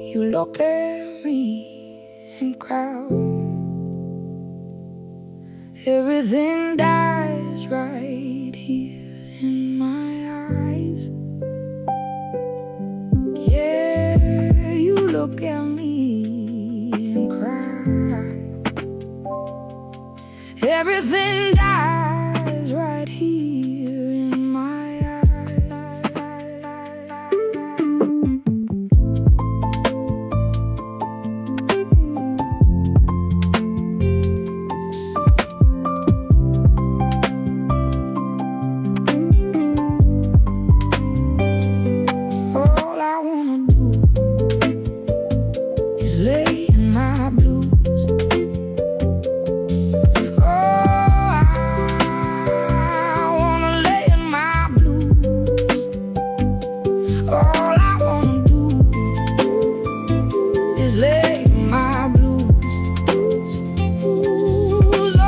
You look at me and cry. Everything dies right here in my eyes. Yeah, you look at me and cry. Everything dies right here in my eyes. All I wanna do is lay in my blues. All I wanna do is lay in my blues. Oh,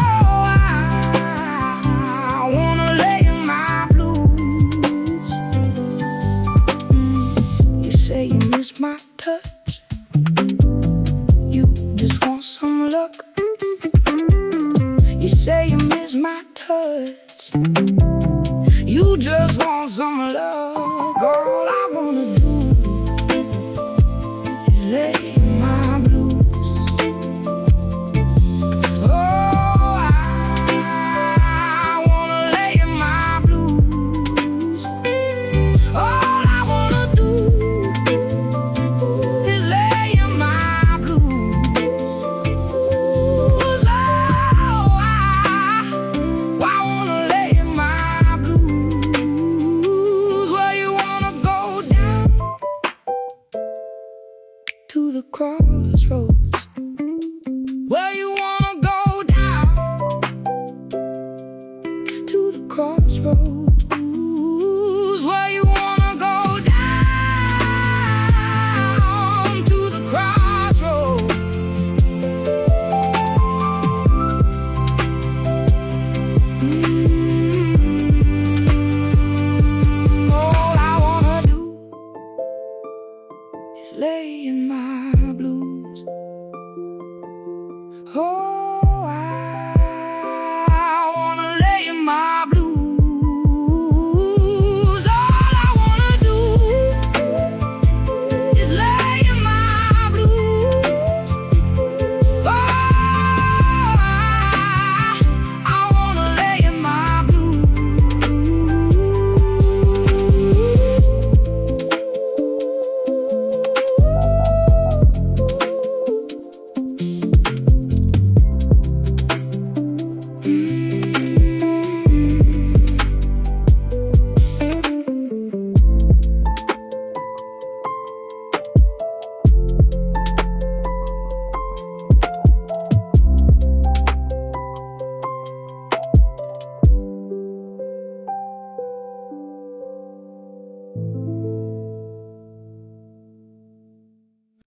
I wanna lay in my blues. You say you miss my touch. You just want some luck. You say you miss my touch. You just want some love. All I wanna do is lay in my blues. Oh, I wanna lay in my blues. All I wanna do is lay in my blues. Oh, I wanna lay in my blues. Where you wanna go down to the crossroads. Where you wanna go down to the crossroads. Where you wanna go down to the crossroads. All I wanna do is lay in my